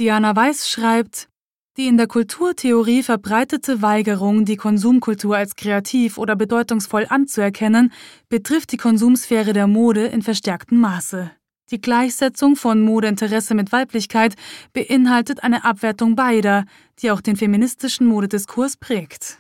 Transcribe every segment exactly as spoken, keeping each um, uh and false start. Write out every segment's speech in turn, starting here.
Diana Weiss schreibt: Die in der Kulturtheorie verbreitete Weigerung, die Konsumkultur als kreativ oder bedeutungsvoll anzuerkennen, betrifft die Konsumsphäre der Mode in verstärktem Maße. Die Gleichsetzung von Modeinteresse mit Weiblichkeit beinhaltet eine Abwertung beider, die auch den feministischen Modediskurs prägt.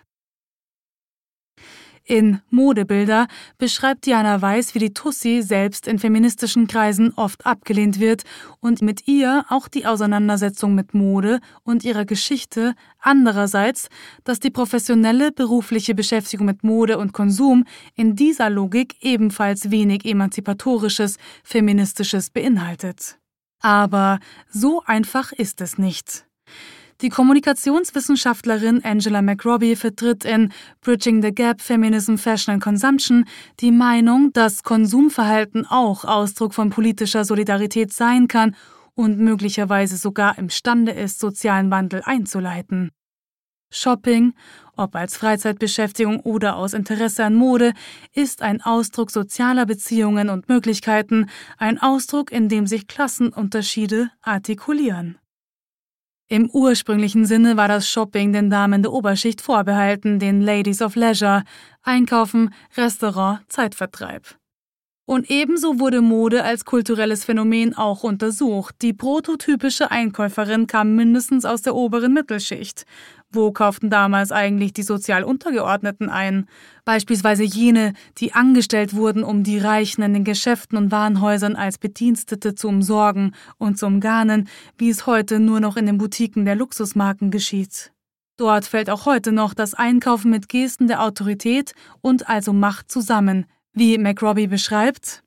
In Modebilder beschreibt Diana Weiss, wie die Tussi selbst in feministischen Kreisen oft abgelehnt wird und mit ihr auch die Auseinandersetzung mit Mode und ihrer Geschichte, andererseits, dass die professionelle berufliche Beschäftigung mit Mode und Konsum in dieser Logik ebenfalls wenig Emanzipatorisches, Feministisches beinhaltet. Aber so einfach ist es nicht. Die Kommunikationswissenschaftlerin Angela McRobbie vertritt in Bridging the Gap: Feminism, Fashion and Consumption die Meinung, dass Konsumverhalten auch Ausdruck von politischer Solidarität sein kann und möglicherweise sogar imstande ist, sozialen Wandel einzuleiten. Shopping, ob als Freizeitbeschäftigung oder aus Interesse an Mode, ist ein Ausdruck sozialer Beziehungen und Möglichkeiten, ein Ausdruck, in dem sich Klassenunterschiede artikulieren. Im ursprünglichen Sinne war das Shopping den Damen der Oberschicht vorbehalten, den Ladies of Leisure, Einkaufen, Restaurant, Zeitvertreib. Und ebenso wurde Mode als kulturelles Phänomen auch untersucht. Die prototypische Einkäuferin kam mindestens aus der oberen Mittelschicht. Wo kauften damals eigentlich die sozial Untergeordneten ein? Beispielsweise jene, die angestellt wurden, um die Reichen in den Geschäften und Warenhäusern als Bedienstete zu umsorgen und zu umgarnen, wie es heute nur noch in den Boutiquen der Luxusmarken geschieht. Dort fällt auch heute noch das Einkaufen mit Gesten der Autorität und also Macht zusammen, wie McRobbie beschreibt: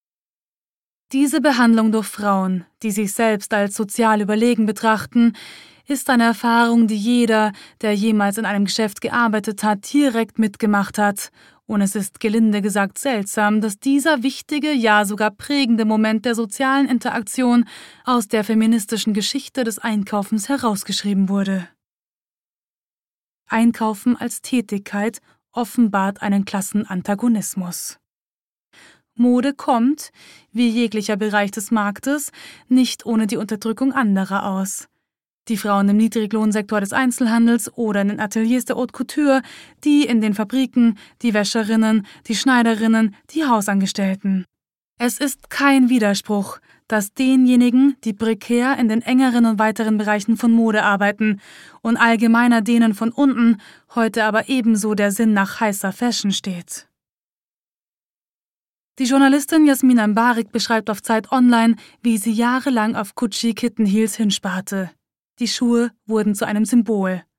Diese Behandlung durch Frauen, die sich selbst als sozial überlegen betrachten, ist eine Erfahrung, die jeder, der jemals in einem Geschäft gearbeitet hat, direkt mitgemacht hat. Und es ist gelinde gesagt seltsam, dass dieser wichtige, ja sogar prägende Moment der sozialen Interaktion aus der feministischen Geschichte des Einkaufens herausgeschrieben wurde. Einkaufen als Tätigkeit offenbart einen Klassenantagonismus. Mode kommt, wie jeglicher Bereich des Marktes, nicht ohne die Unterdrückung anderer aus. Die Frauen im Niedriglohnsektor des Einzelhandels oder in den Ateliers der Haute Couture, die in den Fabriken, die Wäscherinnen, die Schneiderinnen, die Hausangestellten. Es ist kein Widerspruch, dass denjenigen, die prekär in den engeren und weiteren Bereichen von Mode arbeiten und allgemeiner denen von unten, heute aber ebenso der Sinn nach heißer Fashion steht. Die Journalistin Jasmin Ambarik beschreibt auf Zeit Online, wie sie jahrelang auf Gucci Kitten Heels hinsparte. Die Schuhe wurden zu einem Symbol.